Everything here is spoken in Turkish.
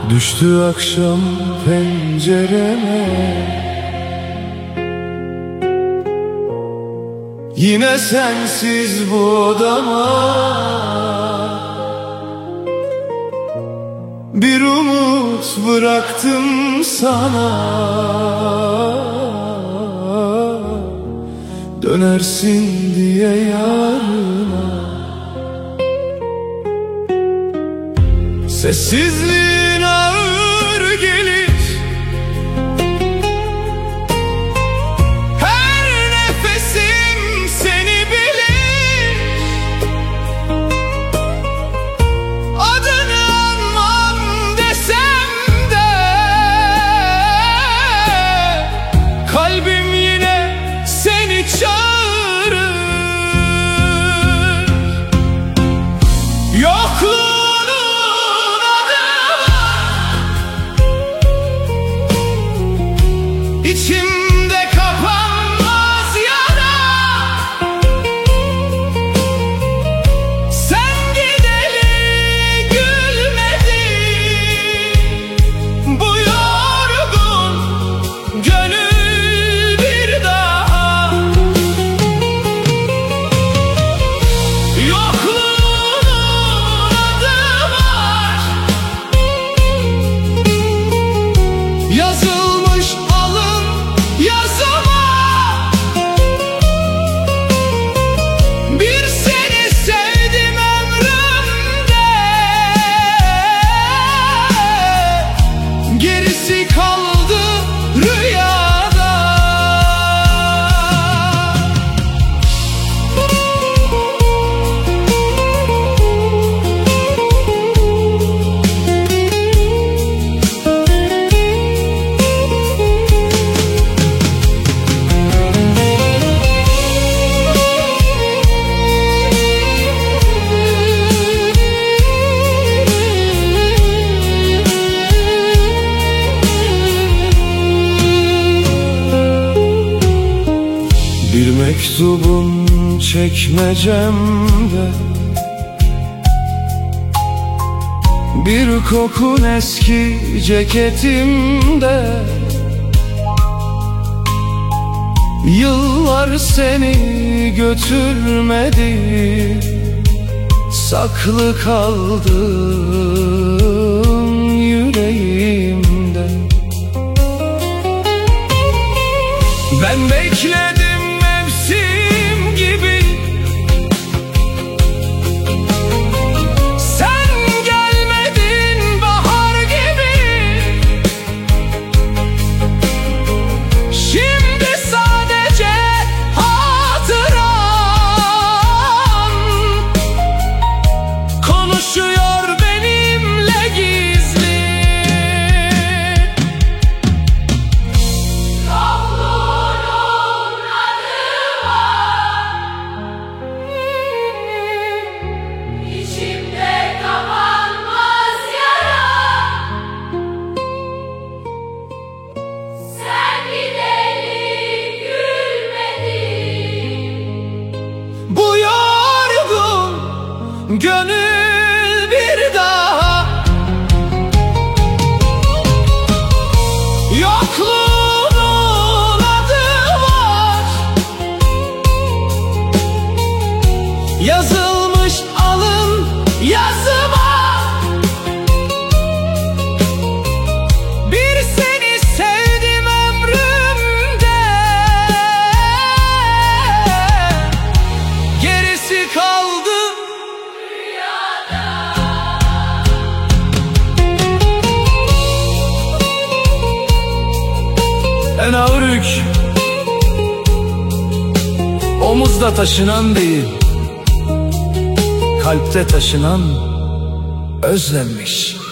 Düştü akşam pencereme, yine sensiz bu odama. Bir umut bıraktım sana, dönersin diye yarına. Sessizliğin ağır gelir, her nefesim seni bilir. Adını anmam desem de kalbim yine seni çağırır. Yokluğun İçimde kapanmaz yara, sen gideli gülmedi bu yorgun gönül bir daha. Yokluğunun adı var, yazılmış alın yazıma. Bir seni sevdim ömrümde, gerisi kaldı rüyada. Bir mektubun çekmecemde, bir kokun eski ceketimde. Yıllar seni götürmedi, saklı kaldın yüreğimde. Ben bekledim mevsim gibi, sen gelmedin bahar gibi. Şimdi sadece hatıran konuşuyor benimle gizli. Bu yorgun gönül bir daha. Yokluğunun adı var, yazılmış alın yazıma. Bir seni sevdim ömrümde, gerisi kaldı rüyada. En ağır yük omuzda taşınan değil, kalpte taşınan özlemmiş.